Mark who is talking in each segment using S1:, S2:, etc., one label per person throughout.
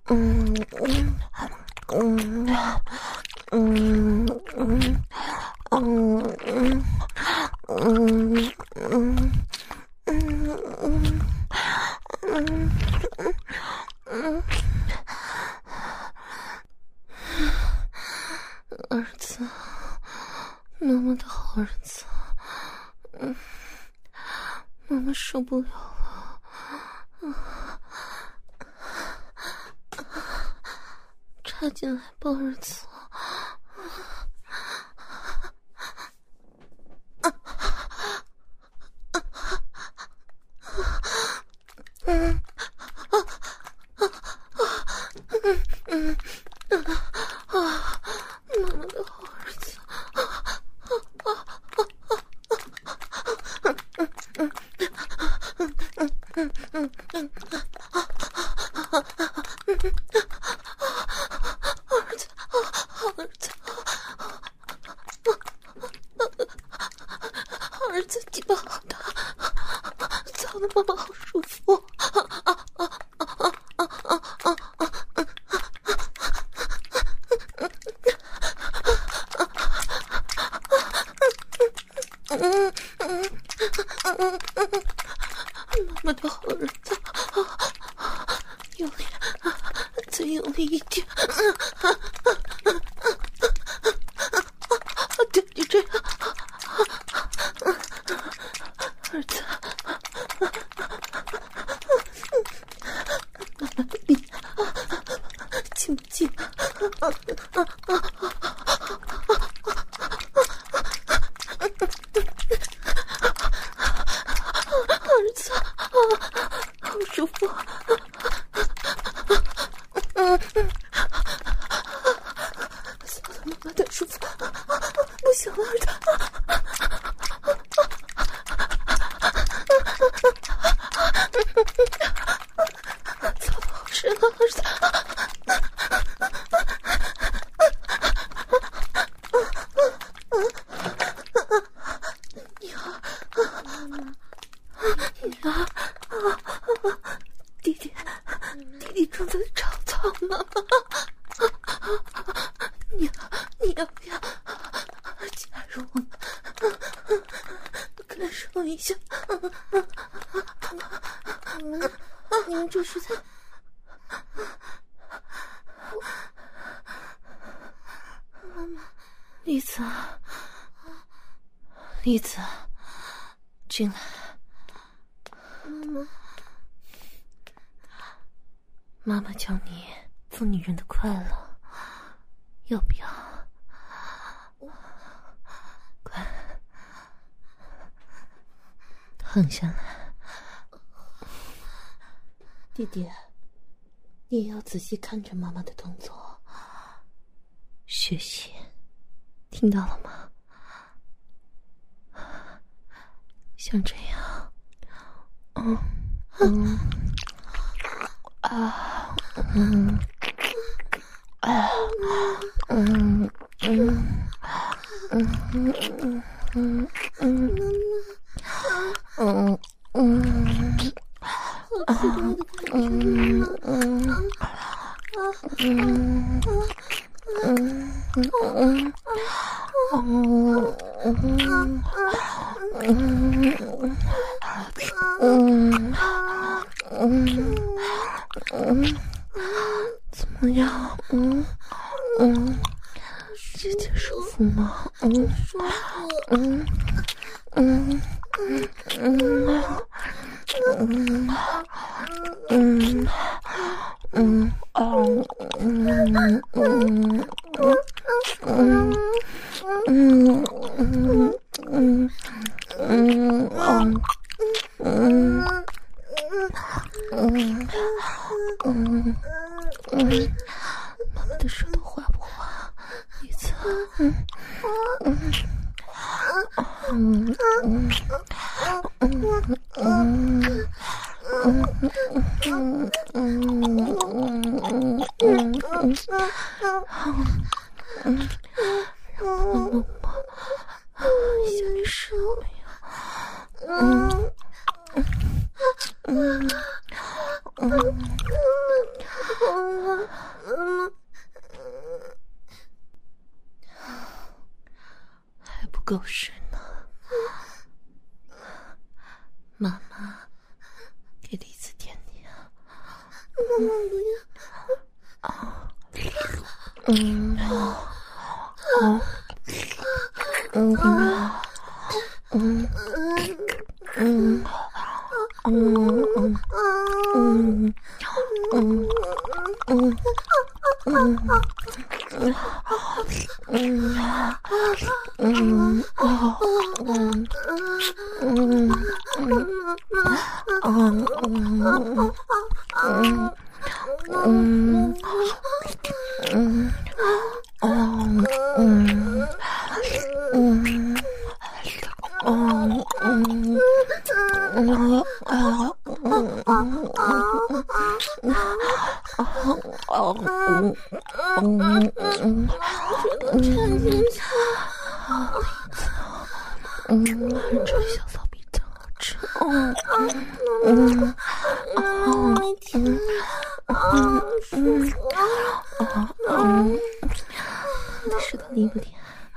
S1: 儿子，那么的好儿子，妈妈受不了了，插进来抱儿子。儿子鸡巴好大，操的妈妈好舒服。妈妈的好儿子，用力，再用力一点。对，就这样。儿子，妈妈的力轻不轻？儿子，好舒服。操他妈妈的舒服，不行了，儿子。操的好深啊，儿子。弟弟正在吵操妈妈，你要不要加入我们，感受一下？你们这是在……妈妈，栗子，栗子，进来。妈妈教你做女人的快乐，要不要？快，躺下来。弟弟，你也要仔细看着妈妈的动作，学习，听到了吗？像这样，怎么样？姐姐舒服吗？舒妈妈的舌头滑不滑？栗子，想你受没有？ 还不够深呢，妈妈给第一次舔你啊。这小骚逼真好吃。你的舌头灵不灵？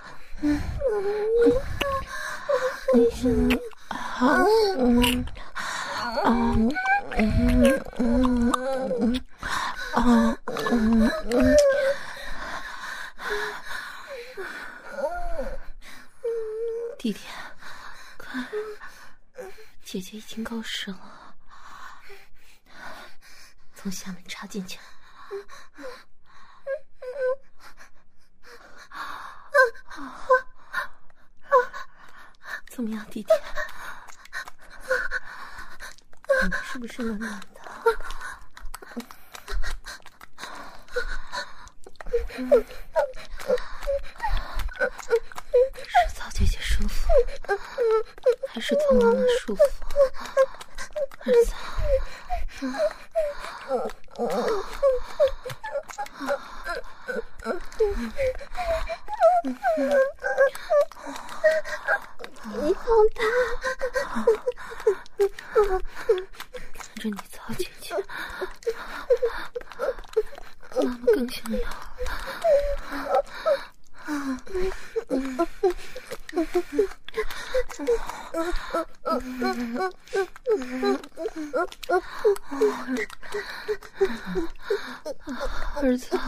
S1: 弟弟，快，姐姐已经够湿了，从下面插进去。怎么样，弟弟？你是不是暖暖的？是曹姐姐舒服，还是曹妈妈舒服？儿子，
S2: 你好大，
S1: 看着你曹姐姐，妈妈更想要。儿子，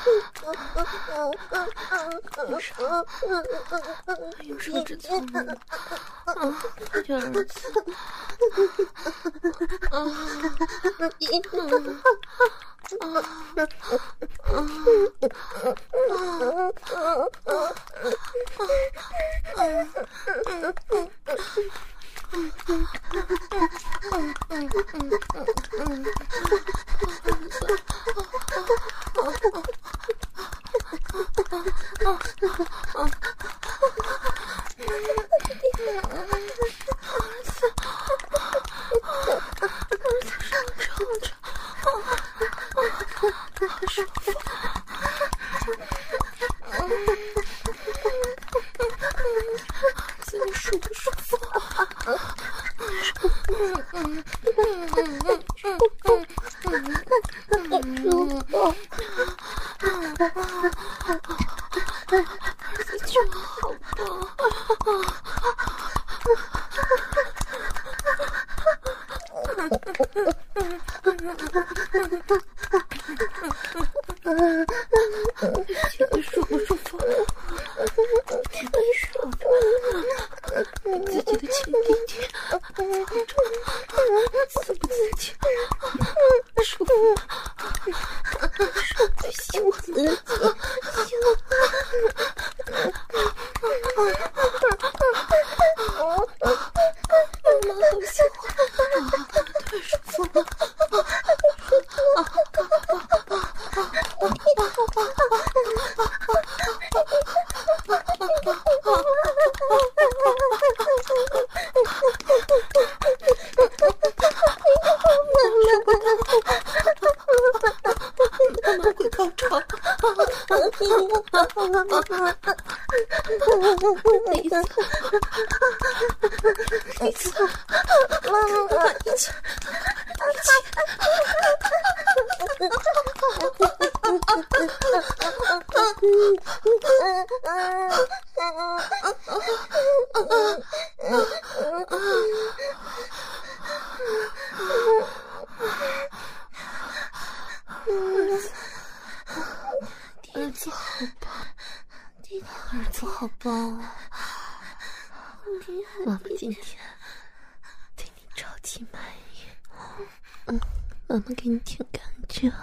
S1: 用手指搓摸摸，快点，儿子，舒不舒服？就好姐姐舒不舒服？姐姐说的，自己的亲弟弟，自不自己舒服吗？舒服喜欢自己，妈妈好喜欢，太舒服了。妈妈会高潮，一次，一起。 儿子好棒，儿子好棒啊！妈妈今天对你超级满意，妈妈给你舔干净，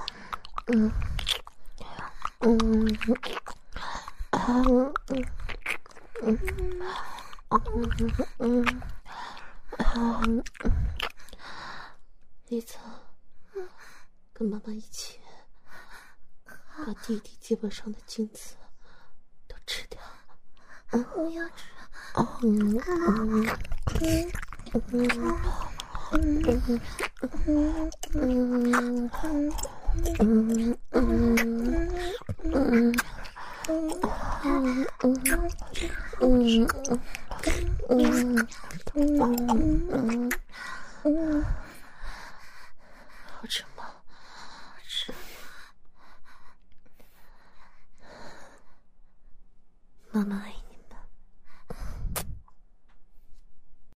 S1: 李子，跟妈妈一起把弟弟肩膀上的精子都吃掉。
S2: 我要吃。
S1: 好吃吗？